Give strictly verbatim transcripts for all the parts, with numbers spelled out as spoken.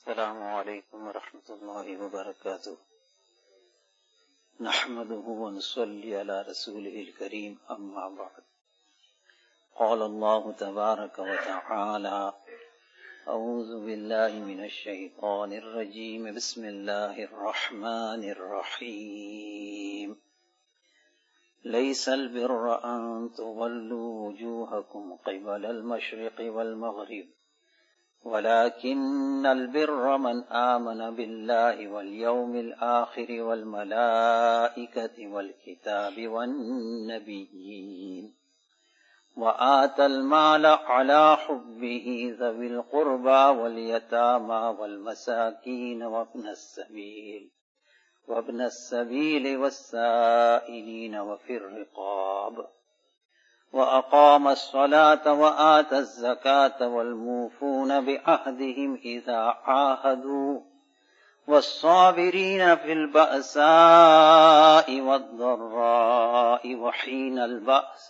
السلام عليكم ورحمة الله وبركاته. نحمده ونصلي على رسوله الكريم أما بعد. قال الله تبارك وتعالى: أعوذ بالله من الشيطان الرجيم. بسم الله الرحمن الرحيم. ليس البر أن تولوا وجوهكم قبل المشرق والمغرب ولكن البر من آمن بالله واليوم الآخر والملائكة والكتاب والنبيين وآتى المال على حبه ذوي القربى واليتامى والمساكين وابن السبيل وابن السبيل والسائلين وفي الرقاب وأقام الصلاة وآتى الزكاة والموفون بعهدهم إذا عاهدوا والصابرين في البأساء والضراء وحين البأس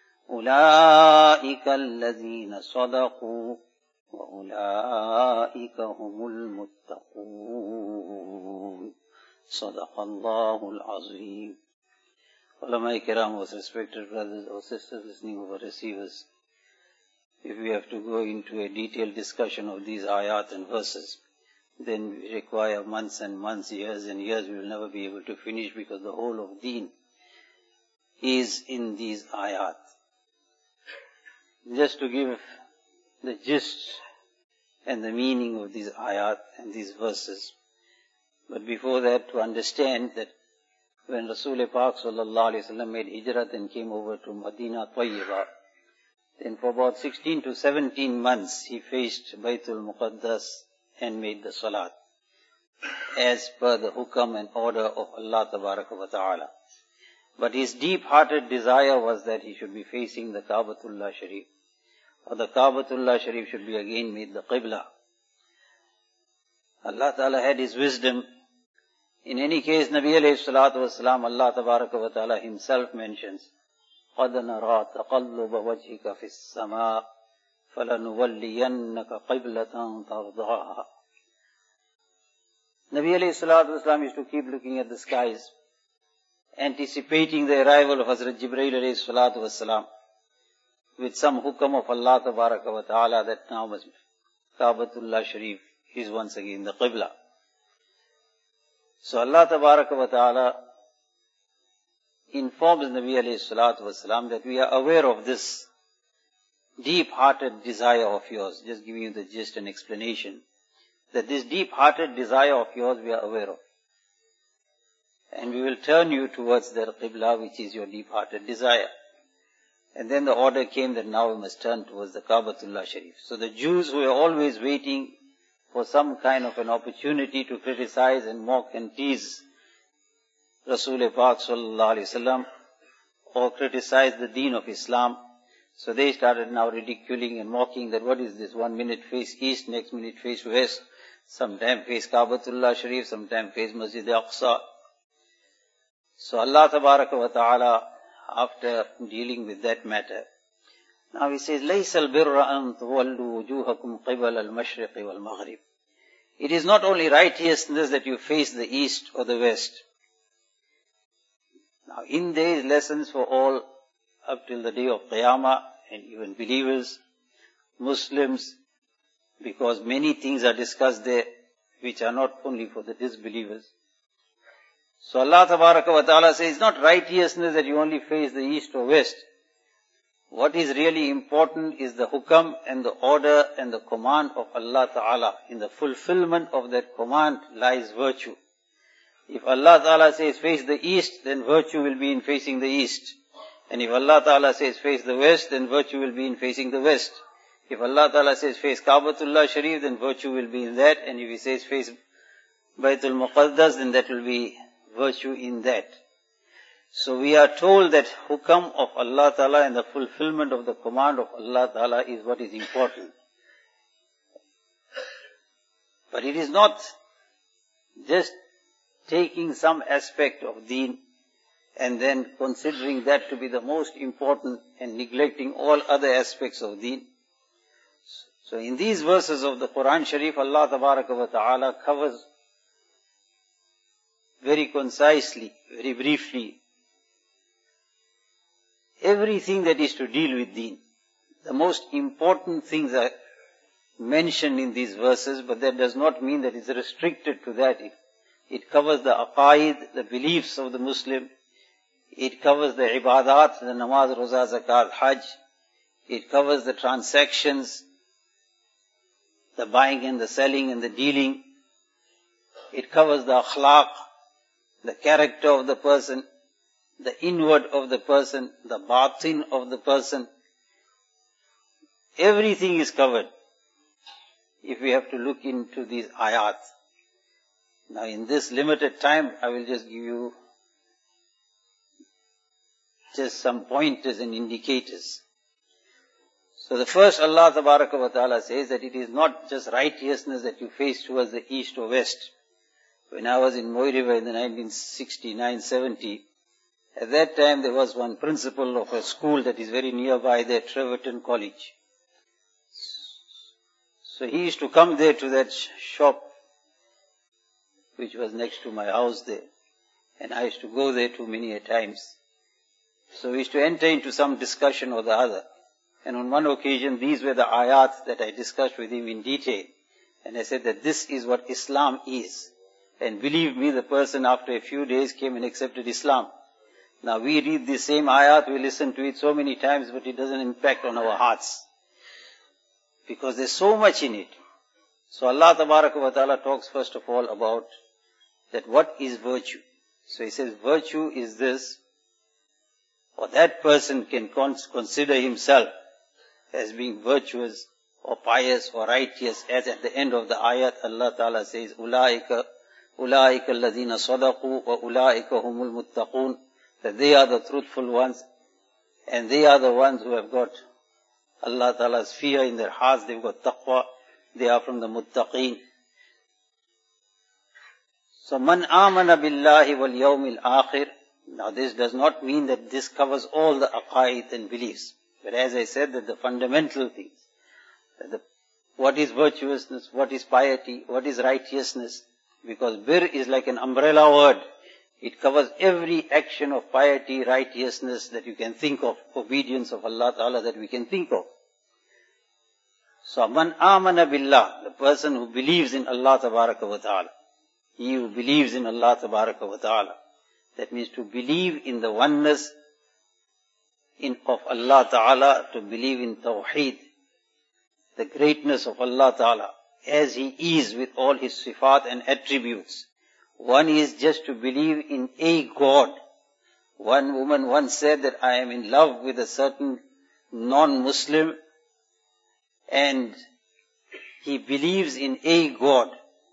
أولئك الذين صدقوا وأولئك هم المتقون. صدق الله العظيم. Ulama Kiram, most respected brothers or sisters listening over receivers, if we have to go into a detailed discussion of these ayat and verses, then we require months and months, years and years. We will never be able to finish because the whole of deen is in these ayat. Just to give the gist and the meaning of these ayat and these verses. But before that, to understand that when Rasul Pak sallallahu alaihi wasallam made hijrat and came over to Madinah Tayyibah, then for about sixteen to seventeen months he faced Baytul Muqaddas and made the salat as per the hukam and order of Allah Tabaraka wa Ta'ala. But his deep-hearted desire was that he should be facing the Kaabatullah Sharif, or the Kaabatullah Sharif should be again made the Qibla. Allah Ta'ala had his wisdom. In any case, Nabi alayhi salatu wasalam, Allah Tabaraka wa Ta'ala himself mentions, قَدْ نَرَى تَقَلُّبَ وَجْهِكَ فِي السَّمَاءِ فَلَنُوَلِّيَنَّكَ قِبْلَةً تَرْضَاهَا. Nabi alayhi salatu wasalam used to keep looking at the skies, anticipating the arrival of Hazrat Jibreel alayhi salatu wasalam, with some hukam of Allah Tabaraka wa Ta'ala that now must Kaabatullah Sharif is once again the Qibla. So Allah Tabaraka wa Ta'ala informs Nabi alayhi salatu wasalam that we are aware of this deep-hearted desire of yours. Just giving you the gist and explanation. That this deep-hearted desire of yours we are aware of. And we will turn you towards the Qibla, which is your deep-hearted desire. And then the order came that now we must turn towards the Kaabatullah Sharif. So the Jews who were always waiting for some kind of an opportunity to criticize and mock and tease Rasul Pak sallallahu alaihi wasallam or criticize the deen of Islam. So they started now ridiculing and mocking that what is this, one minute face east, next minute face west, sometime face Kaabatullah Sharif, sometime face Masjid Aqsa. So Allah Tabaraka wa Ta'ala, after dealing with that matter, now he says, لَيْسَ الْبِرَّ أَن تُوَلُّوا وُجُوهَكُمْ قِبَلَ الْمَشْرِقِ وَالْمَغْرِبِ. It is not only righteousness that you face the east or the west. Now in there is lessons for all up till the day of Qiyamah, and even believers, Muslims, because many things are discussed there which are not only for the disbelievers. So Allah Tabaraka wa Ta'ala says, it's not righteousness that you only face the east or west. What is really important is the hukam and the order and the command of Allah Ta'ala. In the fulfillment of that command lies virtue. If Allah Ta'ala says face the east, then virtue will be in facing the east. And if Allah Ta'ala says face the west, then virtue will be in facing the west. If Allah Ta'ala says face Kaabatullah Sharif, then virtue will be in that. And if He says face Baytul Muqaddas, then that will be virtue in that. So we are told that hukam of Allah Ta'ala and the fulfillment of the command of Allah Ta'ala is what is important. But it is not just taking some aspect of deen and then considering that to be the most important and neglecting all other aspects of deen. So in these verses of the Quran Sharif, Allah Tabaraka wa Ta'ala covers very concisely, very briefly, everything that is to deal with deen. The most important things are mentioned in these verses, but that does not mean that it's restricted to that. It, it covers the aqaid, the beliefs of the Muslim. It covers the ibadat, the namaz, roza, zakat, hajj. It covers the transactions, the buying and the selling and the dealing. It covers the akhlaq, the character of the person, the inward of the person, the batin of the person. Everything is covered if we have to look into these ayat. Now in this limited time, I will just give you just some pointers and indicators. So the first, Allah Tabaraka wa Ta'ala says that it is not just righteousness that you face towards the east or west. When I was in Moy River in the nineteen sixty-nine seventy, at that time there was one principal of a school that is very nearby there, Treverton College. So he used to come there to that shop, which was next to my house there. And I used to go there too many a times. So we used to enter into some discussion or the other. And on one occasion, these were the ayat that I discussed with him in detail. And I said that this is what Islam is. And believe me, the person after a few days came and accepted Islam. Now we read the same ayat, we listen to it so many times, but it doesn't impact on our hearts. Because there's so much in it. So Allah Tabaraka wa Ta'ala talks first of all about that what is virtue. So he says virtue is this, or that person can consider himself as being virtuous or pious or righteous, as at the end of the ayat Allah Ta'ala says, Ulaika, Ulaika alladhina sadaqu wa ulaika humul muttaqun, that they are the truthful ones, and they are the ones who have got Allah Ta'ala's fear in their hearts, they've got taqwa, they are from the muttaqeen. So, man amana billahi wal yawmil akhir. Now this does not mean that this covers all the aqaid and beliefs. But as I said, that the fundamental things, that the, what is virtuousness, what is piety, what is righteousness, because bir is like an umbrella word. It covers every action of piety, righteousness that you can think of, obedience of Allah Ta'ala that we can think of. So, man amana billah, the person who believes in Allah Tabaraka wa Ta'ala, he who believes in Allah Tabaraka wa Ta'ala, that means to believe in the oneness in, of Allah Ta'ala, to believe in Tawheed, the greatness of Allah Ta'ala, as He is with all His sifat and attributes. One is just to believe in a God. One woman once said that I am in love with a certain non-Muslim and he believes in a God.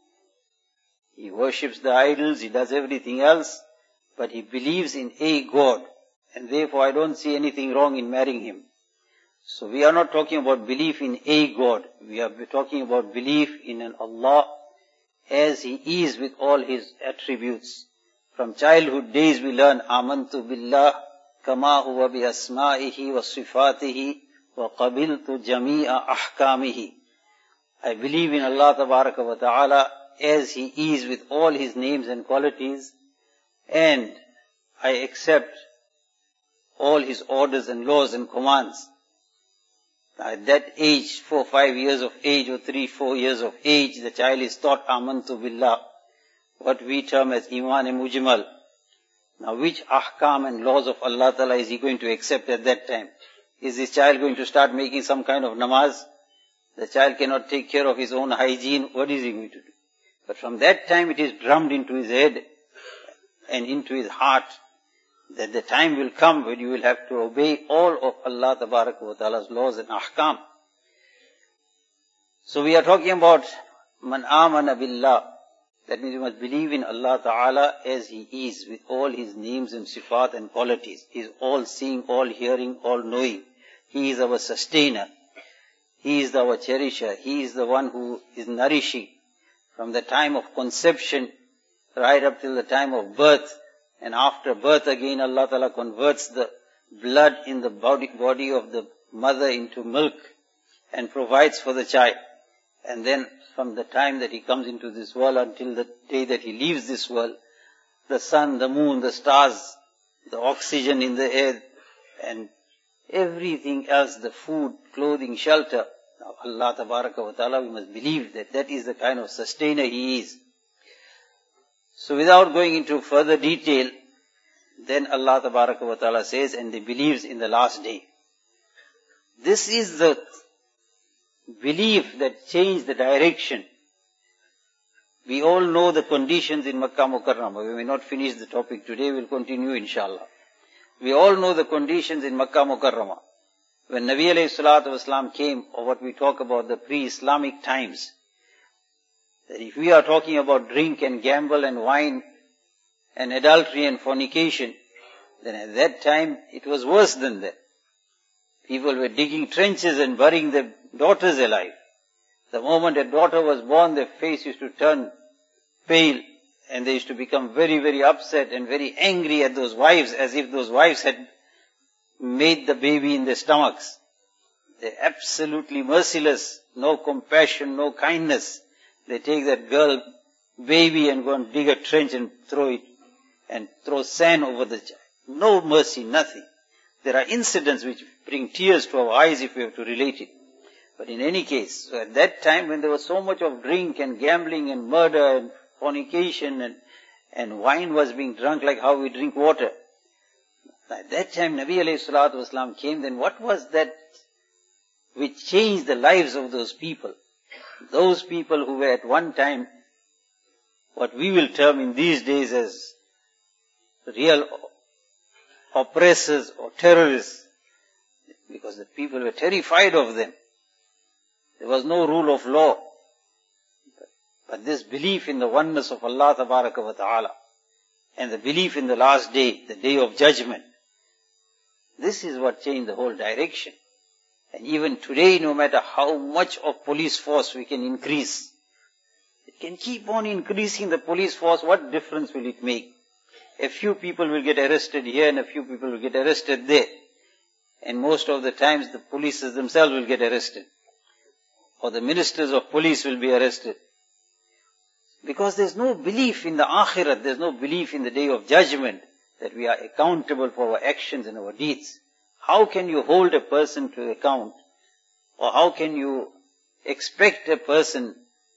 He worships the idols, he does everything else, but he believes in a God. And therefore I don't see anything wrong in marrying him. So we are not talking about belief in a God. We are talking about belief in an Allah as He is with all His attributes. From childhood days we learn, Amantu billah kama huwa bi asma'ihi wa sifatihi wa qabiltu jami'a ahkamihi. I believe in Allah Tabaraka wa Ta'ala as He is with all His names and qualities, and I accept all His orders and laws and commands. At that age, four, five years of age, or three, four years of age, the child is taught Amantu Billah, what we term as Iman-e-Mujmal. Now which ahkam and laws of Allah Ta'ala is he going to accept at that time? Is this child going to start making some kind of namaz? The child cannot take care of his own hygiene, what is he going to do? But from that time it is drummed into his head and into his heart that the time will come when you will have to obey all of Allah Tabaraka wa Ta'ala's laws and ahkam. So we are talking about man amana billah. That means you must believe in Allah Ta'ala as He is with all His names and sifat and qualities. He is all seeing, all hearing, all knowing. He is our sustainer. He is our cherisher. He is the one who is nourishing from the time of conception right up till the time of birth. And after birth again, Allah Ta'ala converts the blood in the body, body of the mother into milk. and provides for the child. And then from the time that he comes into this world until the day that he leaves this world, the sun, the moon, the stars, the oxygen in the air, and everything else, the food, clothing, shelter. Now Allah Tabaraka wa Ta'ala, we must believe that that is the kind of sustainer He is. So without going into further detail, then Allah Tabaraka wa Ta'ala says, and they believes in the last day. This is the belief that changed the direction. We all know the conditions in Makkah Mukarramah. We may not finish the topic today, we'll continue inshallah. We all know the conditions in Makkah Mukarramah. When Nabi alayhi salatu wasalam came, or what we talk about the pre-Islamic times, that if we are talking about drink and gamble and wine and adultery and fornication, then at that time it was worse than that. People were digging trenches and burying their daughters alive. The moment a daughter was born, their face used to turn pale, and they used to become very, very upset and very angry at those wives, as if those wives had made the baby in their stomachs. They're absolutely merciless, no compassion, no kindness. They take that girl, baby, and go and dig a trench and throw it, and throw sand over the child. No mercy, nothing. There are incidents which bring tears to our eyes if we have to relate it. But in any case, so at that time when there was so much of drink and gambling and murder and fornication and, and wine was being drunk like how we drink water. At that time Nabi alayhi salatu wasalam came, then what was that which changed the lives of those people? Those people who were at one time what we will term in these days as real oppressors or terrorists, because the people were terrified of them. There was no rule of law. But this belief in the oneness of Allah Tabaraka wa Ta'ala and the belief in the last day, the day of judgment, this is what changed the whole direction. And even today, no matter how much of police force we can increase, it can keep on increasing the police force, what difference will it make? A few people will get arrested here and a few people will get arrested there. And most of the times the police themselves will get arrested. Or the ministers of police will be arrested. Because there's no belief in the akhirat, there's no belief in the day of judgment, that we are accountable for our actions and our deeds. How can you hold a person to account? Or how can you expect a person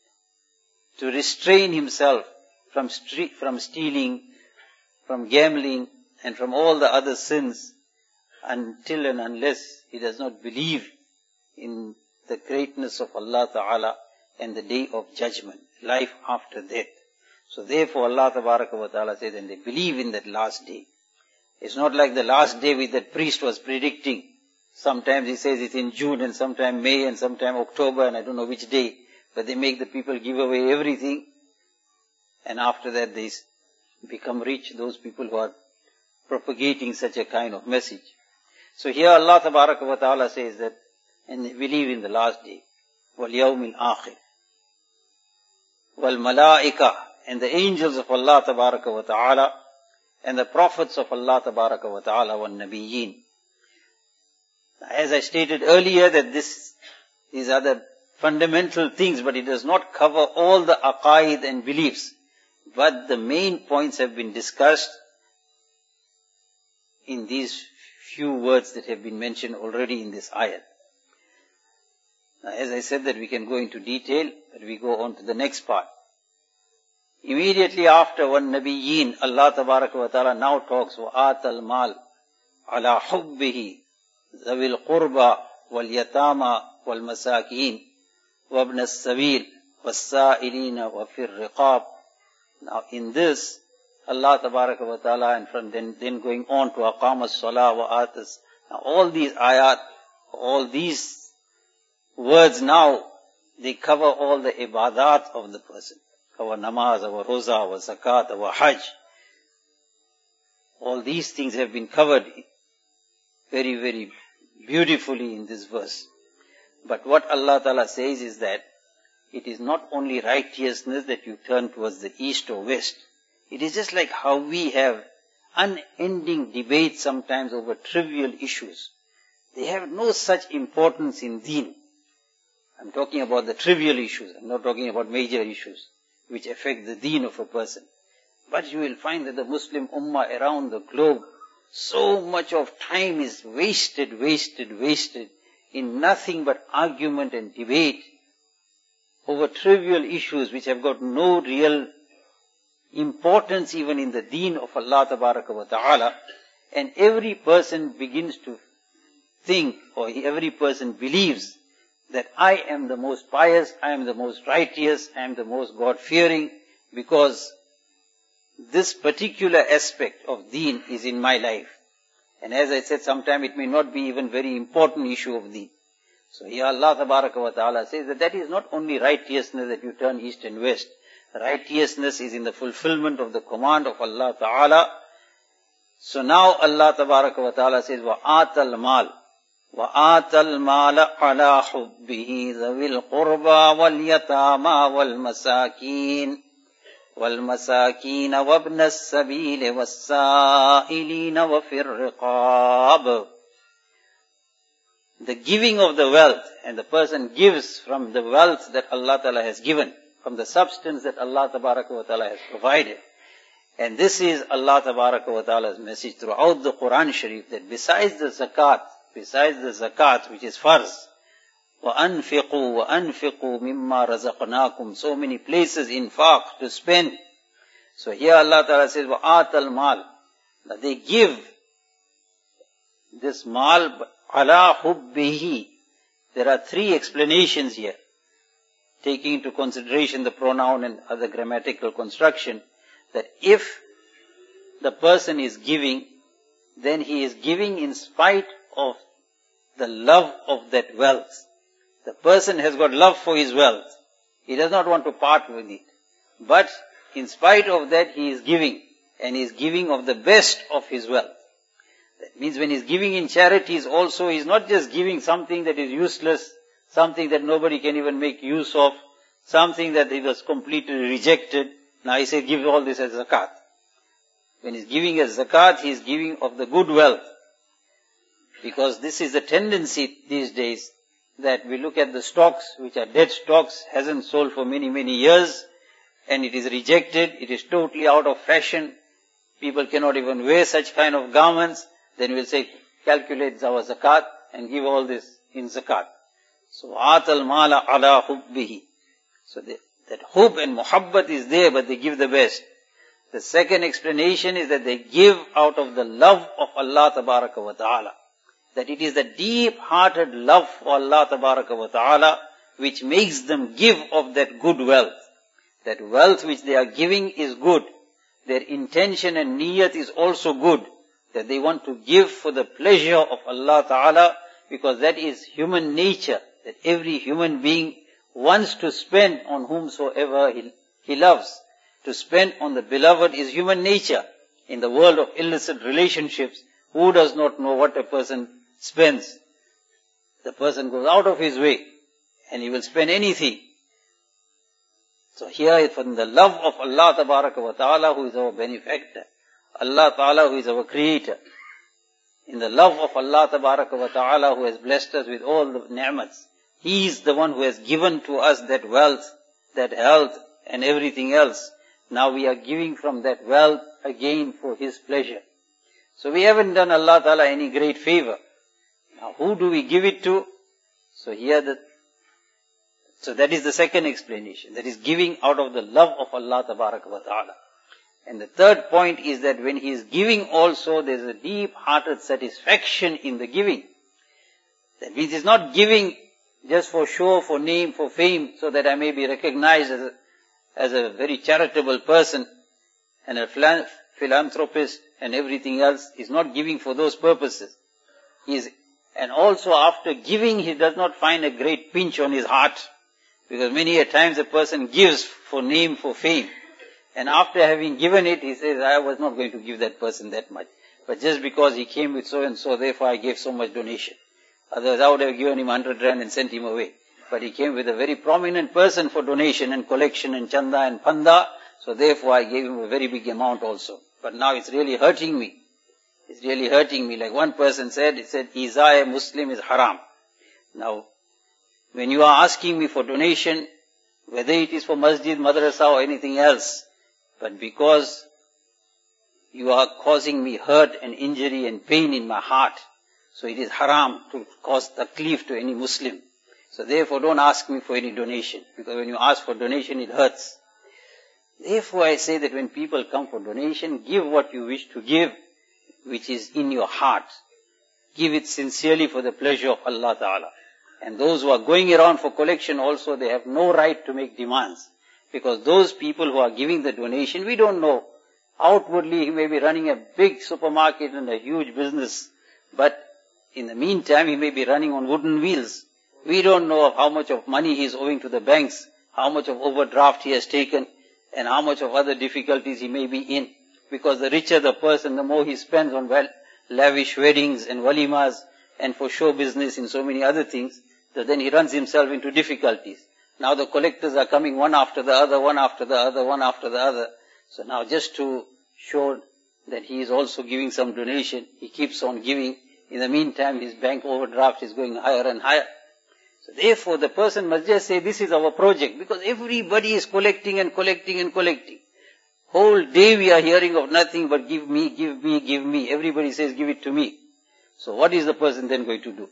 to restrain himself from stre- from stealing, from gambling, and from all the other sins, until and unless he does not believe in the greatness of Allah Ta'ala and the day of judgment, life after death. So therefore Allah Tabaraka wa Ta'ala says, and they believe in that last day. It's not like the last day which that priest was predicting. Sometimes he says it's in June and sometime May and sometime October and I don't know which day. But they make the people give away everything. And after that they become rich, those people who are propagating such a kind of message. So here Allah Tabaraka wa Ta'ala says that, and they believe in the last day. وَالْيَوْمِ الْآخِرِ وَالْمَلَائِكَةِ, and the angels of Allah Tabaraka wa Ta'ala, and the prophets of Allah Tabaraka wa Ta'ala, وَالنَّبِيِّينَ. As I stated earlier that this, these are the fundamental things, but it does not cover all the aqaid and beliefs. But the main points have been discussed in these few words that have been mentioned already in this ayat. Now, as I said that we can go into detail, but we go on to the next part. Immediately after one Nabiyyin, Allah Tabaraka wa Ta'ala now talks, وَآتَ الْمَالِ عَلَى حُبِّهِ ذَوِي الْقُرْبَى وَالْيَتَامَى وَالْمَسَاكِينَ وَابْنَ السَّبِيلِ وَالسَّائِلِينَ وَفِي الرِّقَابِ. Now in this, Allah Tabaraka wa Ta'ala, and from then, then going on to aqama as-salah wa atas. Now all these ayat, all these words now, they cover all the ibadat of the person. Our namaz, our roza, our zakat, our hajj. All these things have been covered very, very beautifully in this verse. But what Allah Ta'ala says is that it is not only righteousness that you turn towards the east or west. It is just like how we have unending debates sometimes over trivial issues. They have no such importance in deen. I'm talking about the trivial issues. I'm not talking about major issues which affect the deen of a person. But you will find that the Muslim ummah around the globe, so much of time is wasted, wasted, wasted in nothing but argument and debate over trivial issues which have got no real importance even in the deen of Allah Tabaraka wa Ta'ala. And every person begins to think, or every person believes, that I am the most pious, I am the most righteous, I am the most God-fearing, because this particular aspect of deen is in my life. And as I said, sometime it may not be even very important issue of deen. So here Allah Tabaraka wa Ta'ala says that that is not only righteousness that you turn east and west. Righteousness is in the fulfillment of the command of Allah Ta'ala. So now Allah Tabaraka wa Ta'ala says, وَآتَ الْمَالِ وَآتَ الْمَالَ عَلَى حُبِّهِ ذَوِي الْقُرْبَى وَالْيَتَامَى وَالْمَسَاكِينَ وَالْمَسَاكِينَ وَابْنَ السَّبِيلِ وَالسَّائِلِينَ وَفِي الرِّقَابِ. The giving of the wealth, and the person gives from the wealth that Allah Ta'ala has given, from the substance that Allah Tabaraka wa Ta'ala has provided. And this is Allah Tabaraka wa Ta'ala's message throughout the Quran Sharif, that besides the zakat, besides the zakat which is farz, وَأَنْفِقُوا وَأَنْفِقُوا مِمَّا رَزَقْنَاكُمْ, so many places infaq to spend. So here Allah Ta'ala says, وَآتَ الْمَالِ, that they give this mal ala hubbihi. There are three explanations here, taking into consideration the pronoun and other grammatical construction, that if the person is giving, then he is giving in spite of the love of that wealth. The person has got love for his wealth. He does not want to part with it. But in spite of that, he is giving, and he is giving of the best of his wealth. That means when he is giving in charities also, he is not just giving something that is useless, something that nobody can even make use of, something that he was completely rejected. Now he says, give all this as zakat. When he is giving as zakat, he is giving of the good wealth. Because this is the tendency these days, that we look at the stocks, which are dead stocks, hasn't sold for many, many years, and it is rejected, it is totally out of fashion, people cannot even wear such kind of garments, then we'll say, calculate our zakat, and give all this in zakat. So, atal mala ala hubbihi. So they, that hub and muhabbat is there, but they give the best. The second explanation is that they give out of the love of Allah Tabaraka wa Ta'ala. That it is the deep-hearted love for Allah Tabaraka wa Ta'ala which makes them give of that good wealth. That wealth which they are giving is good. Their intention and niyat is also good. That they want to give for the pleasure of Allah Ta'ala, because that is human nature. That every human being wants to spend on whomsoever he, he loves. To spend on the beloved is human nature. In the world of illicit relationships, who does not know what a person spends? The person goes out of his way, and he will spend anything. So here, from the love of Allah Tabaraka wa Ta'ala, who is our benefactor, Allah Ta'ala, who is our creator, in the love of Allah Tabaraka wa Ta'ala, who has blessed us with all the ni'mats, He is the one who has given to us that wealth, that health, and everything else. Now we are giving from that wealth again for His pleasure. So we haven't done Allah Ta'ala any great favor. Now who do we give it to? So here the, so that is the second explanation. That is giving out of the love of Allah Tabaraka wa Ta'ala. And the third point is that when he is giving also, there is a deep-hearted satisfaction in the giving. That means it's not giving just for show, for name, for fame, so that I may be recognized as a, as a very charitable person and a philanthropist and everything else. He's not giving for those purposes. He is, and also after giving, he does not find a great pinch on his heart, because many a times a person gives for name, for fame. And after having given it, he says, I was not going to give that person that much. But just because he came with so and so, therefore I gave so much donation. Otherwise I would have given him one hundred rand and sent him away. But he came with a very prominent person for donation and collection and chanda and panda, so therefore I gave him a very big amount also. But now it's really hurting me. It's really hurting me. Like one person said, he said, Izai Muslim is haram. Now, when you are asking me for donation, whether it is for masjid, madrasa or anything else, but because you are causing me hurt and injury and pain in my heart, so it is haram to cause taklif to any Muslim. So therefore don't ask me for any donation, because when you ask for donation it hurts. Therefore I say that when people come for donation, give what you wish to give, which is in your heart. Give it sincerely for the pleasure of Allah Ta'ala. And those who are going around for collection also, they have no right to make demands. Because those people who are giving the donation, we don't know. Outwardly he may be running a big supermarket and a huge business, but in the meantime he may be running on wooden wheels. We don't know of how much of money he is owing to the banks, how much of overdraft he has taken, and how much of other difficulties he may be in. Because the richer the person, the more he spends on well, lavish weddings and walimas, and for show business and so many other things, so then he runs himself into difficulties. Now the collectors are coming one after the other, one after the other, one after the other. So now just to show that he is also giving some donation, he keeps on giving. In the meantime, his bank overdraft is going higher and higher. So therefore, the person must just say, this is our project, because everybody is collecting and collecting and collecting. Whole day we are hearing of nothing but give me, give me, give me. Everybody says, give it to me. So what is the person then going to do?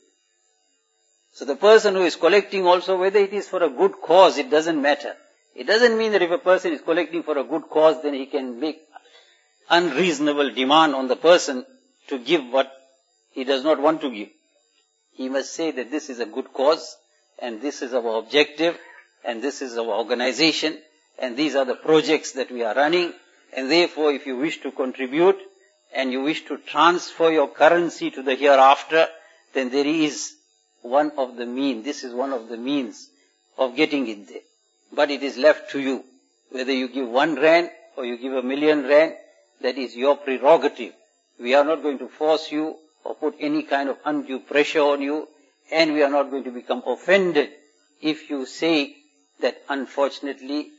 So the person who is collecting also, whether it is for a good cause, it doesn't matter. It doesn't mean that if a person is collecting for a good cause, then he can make unreasonable demand on the person to give what he does not want to give. He must say that this is a good cause, and this is our objective, and this is our organization, and these are the projects that we are running, and therefore if you wish to contribute, and you wish to transfer your currency to the hereafter, then there is one of the means, this is one of the means of getting it there. But it is left to you. Whether you give one rand or you give a million rand, that is your prerogative. We are not going to force you or put any kind of undue pressure on you, and we are not going to become offended if you say that unfortunately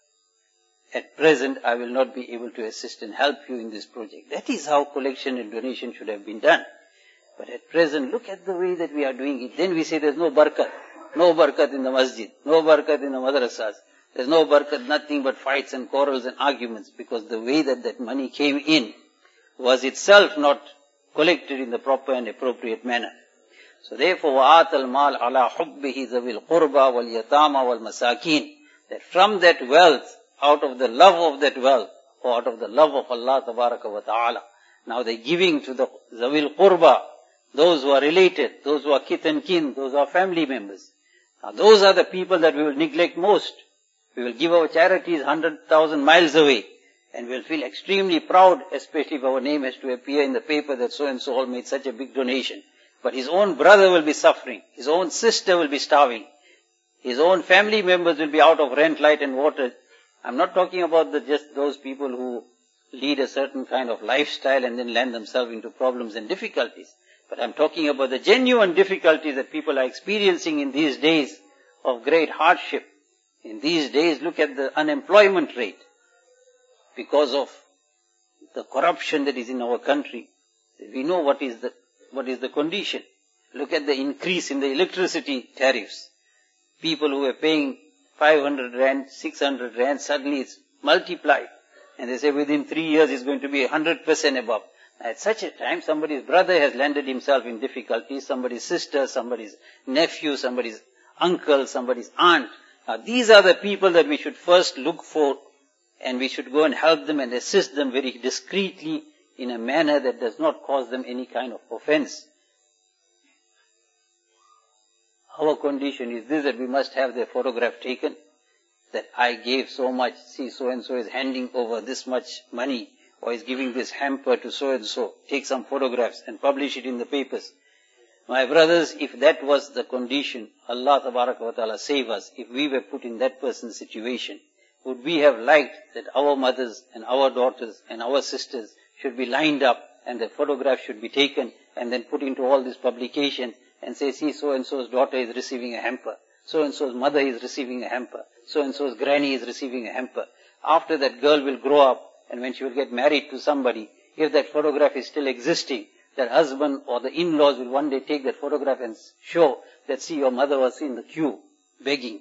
at present I will not be able to assist and help you in this project. That is how collection and donation should have been done. But at present, look at the way that we are doing it. Then we say there's no barakat. No barakat in the masjid. No barakat in the madrasas. There's no barakat, nothing but fights and quarrels and arguments, because the way that that money came in was itself not collected in the proper and appropriate manner. So therefore, وَآتَ الْمَالَ عَلَى حُبِّهِ ذَوِي الْقُرْبَى وَالْيَتَامَى وَالْمَسَاكِينَ. That from that wealth, out of the love of that wealth, or out of the love of Allah Tabaraka wa Ta'ala, now they're giving to the Zawil Qurba, those who are related, those who are kith and kin, those who are family members. Now those are the people that we will neglect most. We will give our charities one hundred thousand miles away, and we will feel extremely proud, especially if our name has to appear in the paper that so and so all made such a big donation. But his own brother will be suffering, his own sister will be starving, his own family members will be out of rent, light and water. I'm not talking about the, just those people who lead a certain kind of lifestyle and then land themselves into problems and difficulties. But I'm talking about the genuine difficulties that people are experiencing in these days of great hardship. In these days, look at the unemployment rate because of the corruption that is in our country. We know what is the, what is the condition. Look at the increase in the electricity tariffs. People who are paying five hundred rand, six hundred rand, suddenly it's multiplied. And they say within three years it's going to be one hundred percent above. At such a time, somebody's brother has landed himself in difficulties, somebody's sister, somebody's nephew, somebody's uncle, somebody's aunt. Now these are the people that we should first look for, and we should go and help them and assist them very discreetly in a manner that does not cause them any kind of offense. Our condition is this, that we must have their photograph taken, that I gave so much, see so and so is handing over this much money, or is giving this hamper to so and so. Take some photographs and publish it in the papers. My brothers, if that was the condition, Allah Tabaraka wa Ta'ala save us, if we were put in that person's situation, would we have liked that our mothers and our daughters and our sisters should be lined up and their photographs should be taken and then put into all this publication and say, see, so and so's daughter is receiving a hamper, so and so's mother is receiving a hamper, so and so's granny is receiving a hamper. After that girl will grow up, and when she will get married to somebody, if that photograph is still existing, that husband or the in-laws will one day take that photograph and show that see your mother was in the queue, begging.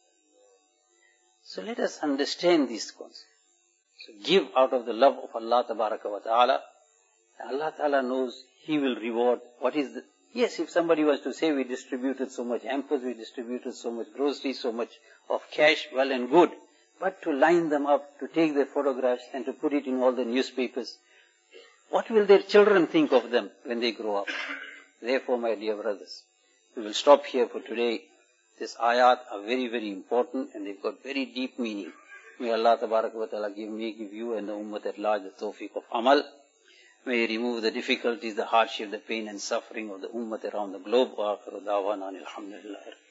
So let us understand these concepts. So give out of the love of Allah Tabaraka wa Ta'ala. Allah Ta'ala knows He will reward. What is the, yes, if somebody was to say we distributed so much hampers, we distributed so much groceries, so much of cash, well and good. But to line them up, to take their photographs and to put it in all the newspapers, what will their children think of them when they grow up? Therefore, my dear brothers, we will stop here for today. These ayat are very, very important and they've got very deep meaning. May Allah Tabaraka wa Ta'ala give me, give you and the ummah at large the tawfiq of amal. May He remove the difficulties, the hardship, the pain and suffering of the ummah around the globe. Wa akhiru da'wana alhamdulillah.